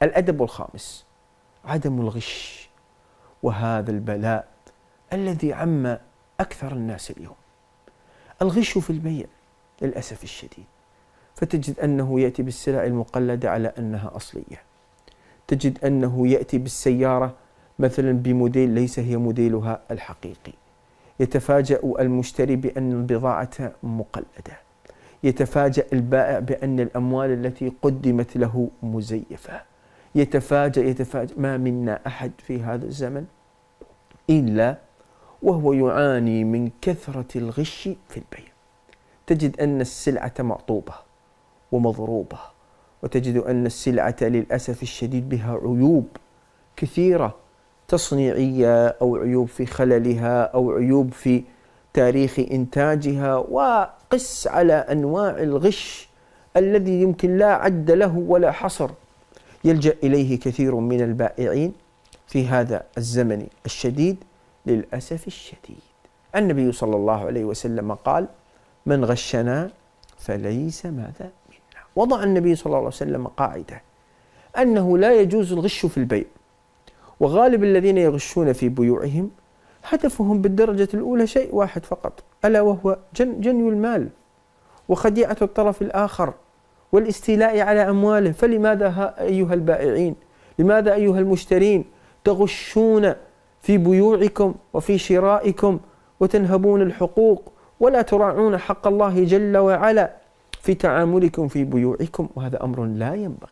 الأدب الخامس عدم الغش، وهذا البلاء الذي عم أكثر الناس اليوم. الغش في البيع للأسف الشديد، فتجد أنه يأتي بالسلع المقلدة على أنها أصلية، تجد أنه يأتي بالسيارة مثلا بموديل ليس هي موديلها الحقيقي، يتفاجأ المشتري بأن البضاعة مقلدة، يتفاجأ البائع بأن الأموال التي قدمت له مزيفة، يتفاجأ ما منا أحد في هذا الزمن إلا وهو يعاني من كثرة الغش في البيع. تجد أن السلعة معطوبة ومضروبة، وتجد أن السلعة للأسف الشديد بها عيوب كثيرة تصنيعية، أو عيوب في خللها، أو عيوب في تاريخ إنتاجها، وقس على أنواع الغش الذي يمكن لا عد له ولا حصر يلجأ إليه كثير من البائعين في هذا الزمن الشديد للأسف الشديد. النبي صلى الله عليه وسلم قال: من غشنا فليس ماذا منا. وضع النبي صلى الله عليه وسلم قاعدة أنه لا يجوز الغش في البيع، وغالب الذين يغشون في بيوعهم هدفهم بالدرجة الأولى شيء واحد فقط، ألا وهو جني المال وخديعة الطرف الآخر والاستيلاء على أمواله. فلماذا أيها البائعين، لماذا أيها المشترين تغشون في بيوعكم وفي شرائكم وتنهبون الحقوق ولا تراعون حق الله جل وعلا في تعاملكم في بيوعكم؟ وهذا أمر لا ينبغي.